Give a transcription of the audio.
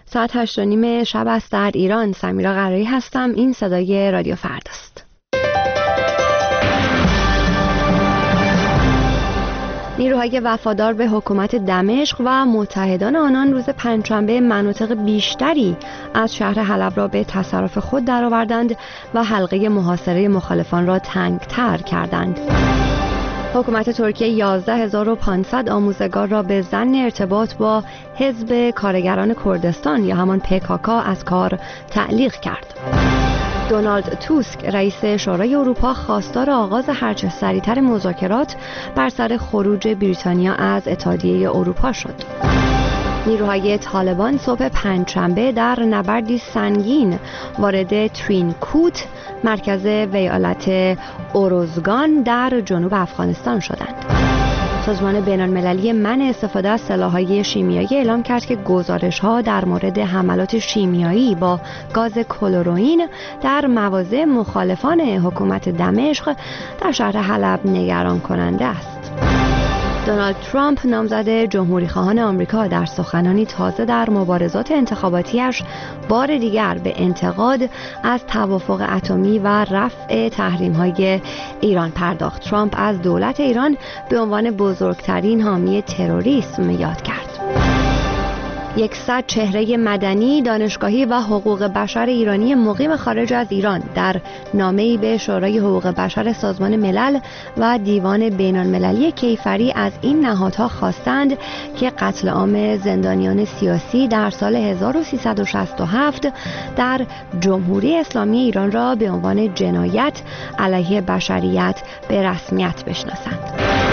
ساعت 8:30 شب است در ایران. سمیرا قرایی هستم. این صدای رادیو فرداست. نیروهای وفادار به حکومت دمشق و متحدان آنان روز پنجشنبه مناطق بیشتری از شهر حلب را به تصرف خود درآوردند و حلقه محاصره مخالفان را تنگ‌تر کردند. حکومت ترکیه 11500 آموزگار را به ضمن ارتباط با حزب کارگران کردستان یا همان PKK از کار تعلیق کرد. دونالد توسک رئیس شورای اروپا خواستار آغاز هرچه سریعتر مذاکرات بر سر خروج بریتانیا از اتحادیه اروپا شد. نیروهای طالبان صبح پنجشنبه در نبردی سنگین وارد ترینکوت مرکز ولایت اوروزگان در جنوب افغانستان شدند. سازمان بین‌المللی منع استفاده از سلاح‌های شیمیایی اعلام کرد که گزارش‌ها در مورد حملات شیمیایی با گاز کلروئین در مواضع مخالفان حکومت دمشق در شهر حلب نگران کننده است. دونالد ترامپ نامزد جمهوری‌خواهان آمریکا در سخنانی تازه در مبارزات انتخاباتیش بار دیگر به انتقاد از توافق اتمی و رفع تحریم‌های ایران پرداخت. ترامپ از دولت ایران به عنوان بزرگترین حامی تروریسم یاد کرد. 100 چهره مدنی، دانشگاهی و حقوق بشر ایرانی مقیم خارج از ایران در نامه‌ای به شورای حقوق بشر سازمان ملل و دیوان بین‌المللی کیفری از این نهادها خواستند که قتل عام زندانیان سیاسی در سال 1367 در جمهوری اسلامی ایران را به عنوان جنایت علیه بشریت به رسمیت بشناسند.